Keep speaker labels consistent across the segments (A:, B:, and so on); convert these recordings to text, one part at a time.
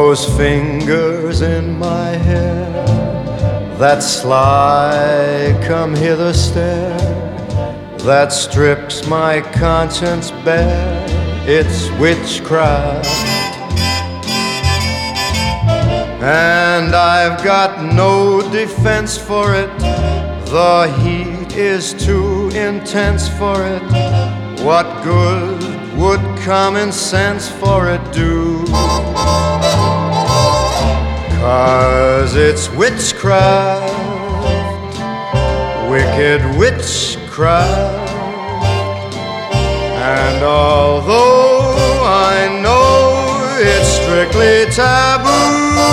A: those fingers in my hair, that sly come hither stare, that strips my conscience bare, it's witchcraft. And I've got no defense for it, the heat is too intense for it. What good would common sense for it do? 'Cause it's witchcraft, wicked witchcraft. And although I know it's strictly taboo,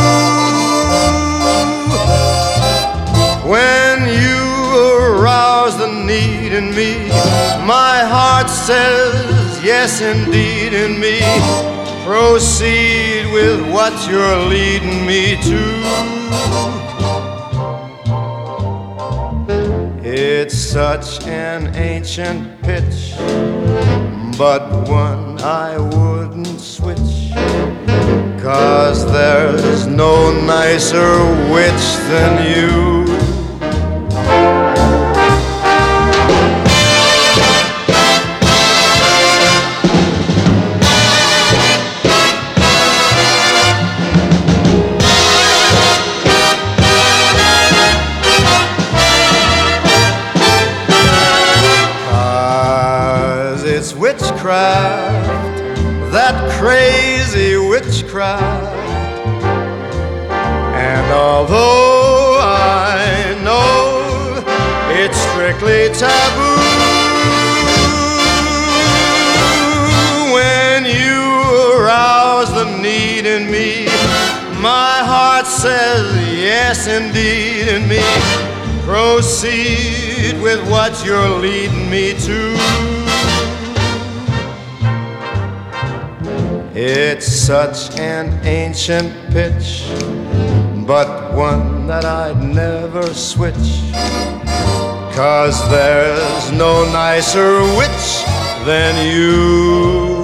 A: when you arouse the need in me, my heart says yes indeed in me. Proceed with what you're leading me to. It's such an ancient pitch, but one I wouldn't switch, 'cause there's no nicer witch than you. It's witchcraft, that crazy witchcraft. And although I know it's strictly taboo, when you arouse the need in me, my heart says yes indeed in me. Proceed with what you're leading me to. It's such an ancient pitch, but one that I'd never switch, 'cause there's no nicer witch than you.